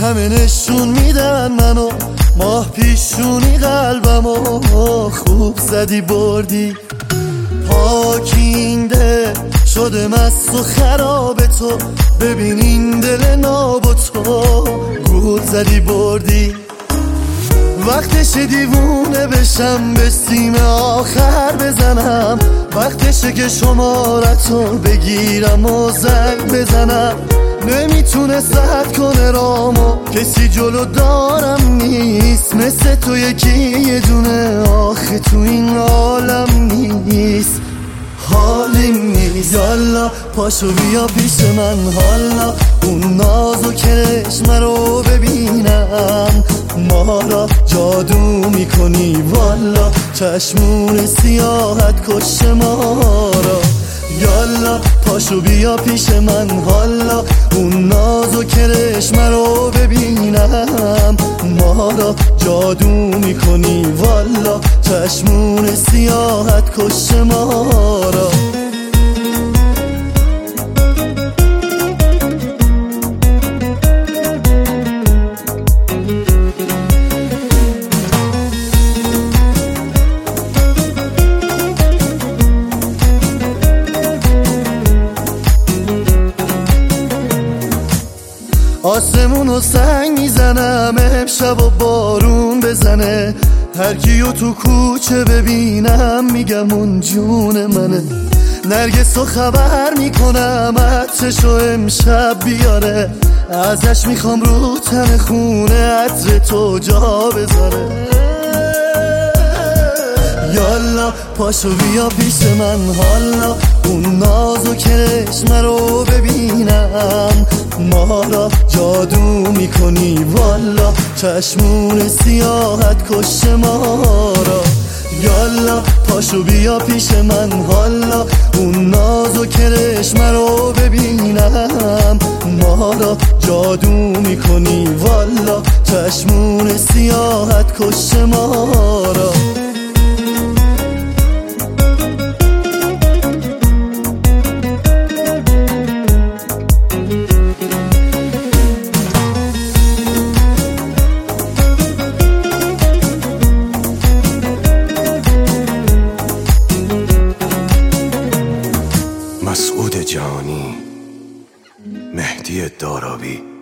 همه نشون میدن منو، ماه پیشونی قلبمو. خوب زدی بردی پاکینده شده مست و خراب تو، ببین این دل ناب تو. گول زدی بردی وقتش دیوونه بشم، به سیم آخر بزنم. وقتشه که شمارتو بگیرم و زنگ بزنم. نمیتونه سد کنه رامو، کسی جلو دارم نیست مثل تو یکی یه دونه. آخه تو این عالم نیست، حالیم نیست. یالا پاشو بیا پیش من، حالا اون ناز و کرشمه رو ببینم. ما را جادو میکنی والا، چشمون سیاحت کش ما را. یالا پاشو بیا پیش من، حالا اون ناز و کرشمه رو ببینم. ما را جادو میکنی والا، چشمون سیاحت کش ما را. آسمونو سنگ میزنم امشب و بارون بزنه. هر کیو تو کوچه ببینم میگم اون جون منه. نرگسو خبر میکنم عطرشو امشب بیاره. ازش میخوام رو تن خونه عطر تو جا بذاره. یالا پاشو بیا پیش من، حالا اون ناز و کرشمه رو ببینم. ما را جادو میکنی والا، چشمون سیاحت کش ما را. یالا پاشو بیا پیش من، حالا اون ناز و کرشمه رو ببینم. ما را جادو میکنی والا، چشمون سیاحت کش ما را. مسعود جانی، مهدی دارابی.